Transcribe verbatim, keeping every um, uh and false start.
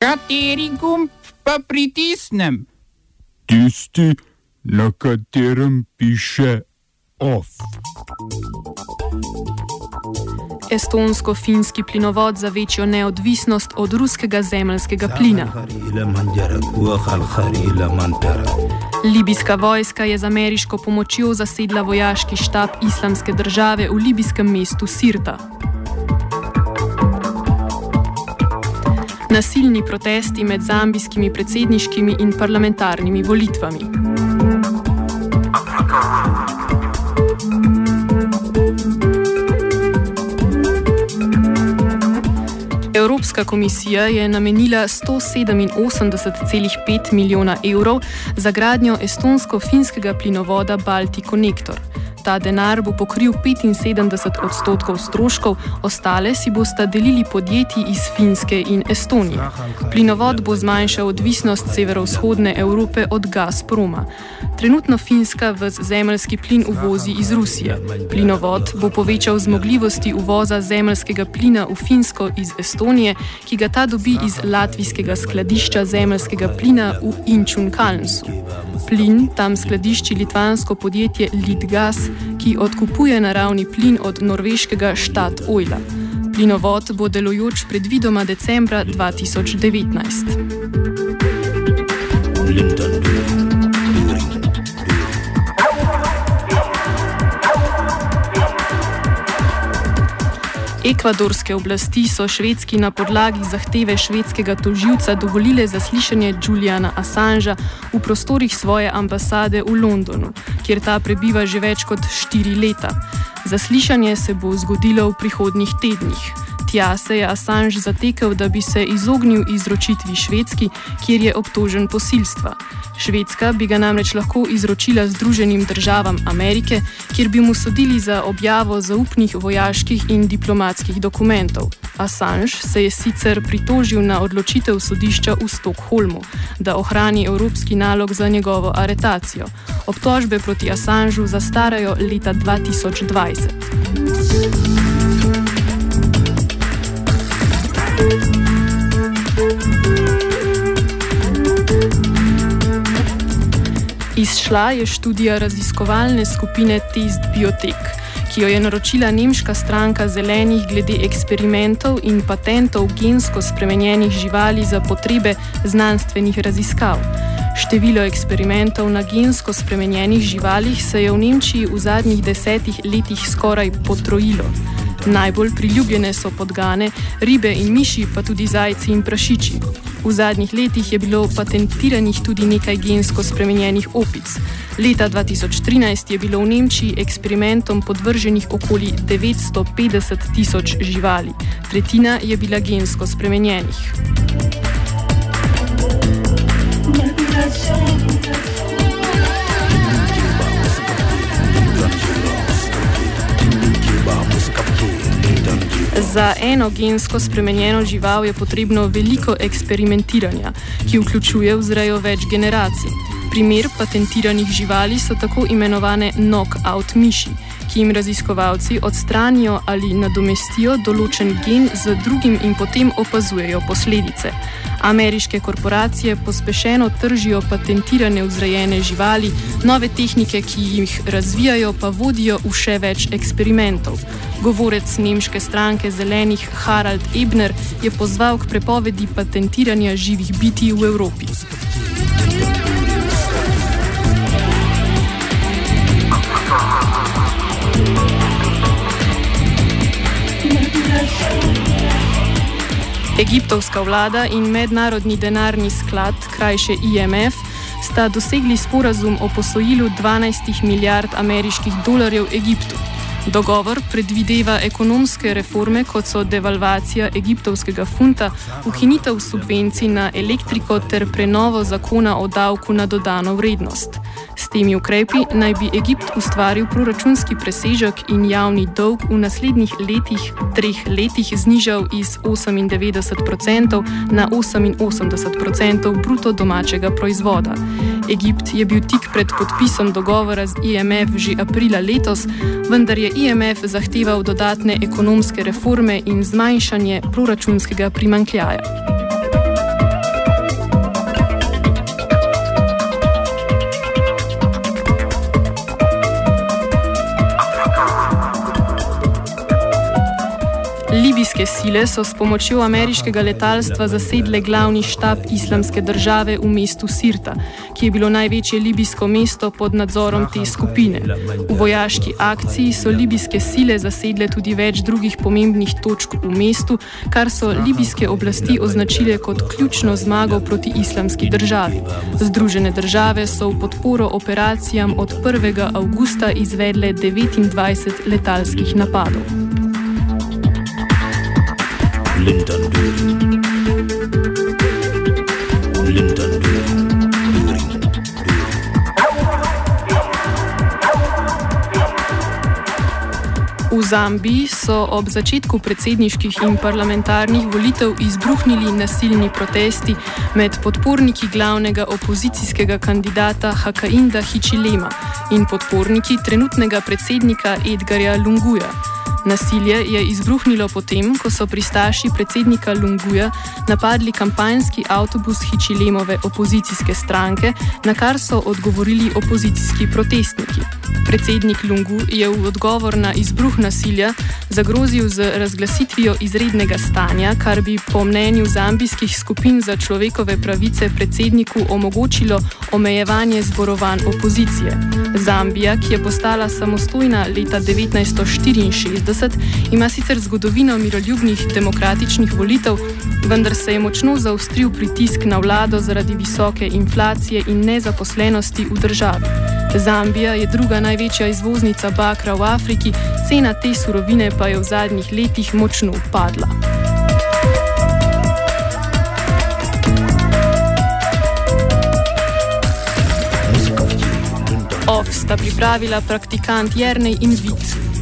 Kateri gumb pa pritisnem? Tisti, na katerem piše OFF. Estonsko-finski plinovod za večjo neodvisnost od ruskega zemeljskega plina. Libijska vojska je z ameriško pomočjo zasedla vojaški štab Islamske države v libijskem mestu Sirta. Nasilni protesti med zambijskimi predsedniškimi in parlamentarnimi volitvami. Evropska komisija je namenila sto sedeminosemdeset celih pet milijona evrov za gradnjo estonsko-finskega plinovoda Baltic-Connector. Ta denar bo pokril petinsedemdeset odstotkov stroškov, ostale si bosta delili podjetji iz Finske in Estonije. Plinovod bo zmanjšal odvisnost severovzhodne Evrope od Gazproma. Trenutno Finska ves zemeljski plin uvozi iz Rusije. Plinovod bo povečal zmogljivosti uvoza zemeljskega plina v Finsko iz Estonije, ki ga ta dobi iz latvijskega skladišča zemeljskega plina v Inčukalnsu. Plin tam skladišči litvansko podjetje Litgas, ki odkupuje naravni plin od norveškega Statoila. Plinovod bo delujoč predvidoma decembra dva tisoč devetnajst. Ekvadorske oblasti so Švedski na podlagi zahteve švedskega tožilca dovolile zaslišanje Juliana Assangea v prostorih svoje ambasade v Londonu, kjer ta prebiva že več kot štiri leta. Zaslišanje se bo zgodilo v prihodnjih tednih. Tja se je Assange zatekel, da bi se izognil izročitvi Švedski, kjer je obtožen posilstva. Švedska bi ga namreč lahko izročila Združenim državam Amerike, kjer bi mu sodili za objavo zaupnih vojaških in diplomatskih dokumentov. Assange se je sicer pritožil na odločitev sodišča v Stockholmu, da ohrani evropski nalog za njegovo aretacijo. Obtožbe proti Assangeu zastarajo leta dva tisoč dvajset. Izšla je študija raziskovalne skupine Test Biotek, ki jo je naročila nemška stranka Zelenih glede eksperimentov in patentov gensko spremenjenih živali za potrebe znanstvenih raziskav. Število eksperimentov na gensko spremenjenih živalih se je v Nemčiji v zadnjih desetih letih skoraj potrojilo. Najbolj priljubljene so podgane, ribe in miši, pa tudi zajci in prašiči. V zadnjih letih je bilo patentiranih tudi nekaj gensko spremenjenih opic. Leta dva tisoč trinajst je bilo v Nemčiji eksperimentom podvrženih okoli devetsto petdeset tisoč živali. Tretjina je bila gensko spremenjenih. Za eno gensko spremenjeno žival je potrebno veliko eksperimentiranja, ki vključuje vzrejo več generacij. Primer patentiranih živali so tako imenovane knock-out miši, ki jim raziskovalci odstranijo ali nadomestijo določen gen z drugim in potem opazujejo posledice. Ameriške korporacije pospešeno tržijo patentirane vzrejene živali, nove tehnike, ki jih razvijajo, pa vodijo v še več eksperimentov. Govorec nemške stranke Zelenih Harald Ebner je pozval k prepovedi patentiranja živih bitij v Evropi. Egiptovska vlada in Mednarodni denarni sklad, krajše I M F, sta dosegli sporazum o posojilu dvanajst milijard ameriških dolarjev Egiptu. Dogovor predvideva ekonomske reforme, kot so devalvacija egiptovskega funta, ukinitev subvencij na elektriko ter prenovo zakona o davku na dodano vrednost. S temi ukrepi naj bi Egipt ustvaril proračunski presežek in javni dolg v naslednjih letih, treh letih znižal iz osemindevetdeset odstotkov na oseminosemdeset odstotkov bruto domačega proizvoda. Egipt je bil tik pred podpisom dogovora z I M F že aprila letos, vendar je I M F zahteval dodatne ekonomske reforme in zmanjšanje proračunskega primanjkljaja. sile so s pomočjo ameriškega letalstva zasedle glavni štab islamske države v mestu Sirta, ki je bilo največje libijsko mesto pod nadzorom te skupine. V vojaški akciji so libijske sile zasedle tudi več drugih pomembnih točk v mestu, kar so libijske oblasti označile kot ključno zmago proti islamski državi. Združene države so v podporo operacijam od prvega avgusta izvedle devetindvajset letalskih napadov. Lyndon Lyndon V Zambiji so ob začetku predsedniških in parlamentarnih volitev izbruhnili nasilni protesti med podporniki glavnega opozicijskega kandidata Hakainda Hichilema in podporniki trenutnega predsednika Edgarja Lunguja. Nasilje je izbruhnilo potem, ko so pristaši predsednika Lunguja napadli kampanjski avtobus Hichilemove opozicijske stranke, na kar so odgovorili opozicijski protestniki. Predsednik Lungu je v odgovor na izbruh nasilja zagrozil z razglasitvijo izrednega stanja, kar bi po mnenju zambijskih skupin za človekove pravice predsedniku omogočilo omejevanje zborovanj opozicije. Zambija, ki je postala samostojna leta devetnajststo štiriinšestdeset, ima sicer zgodovino miroljubnih demokratičnih volitev, vendar se je močno zaostril pritisk na vlado zaradi visoke inflacije in nezaposlenosti v državi. Zambija je druga največja izvoznica bakra v Afriki, cena te surovine pa je v zadnjih letih močno padla. Off sta pripravila praktikant Jernej in Vid.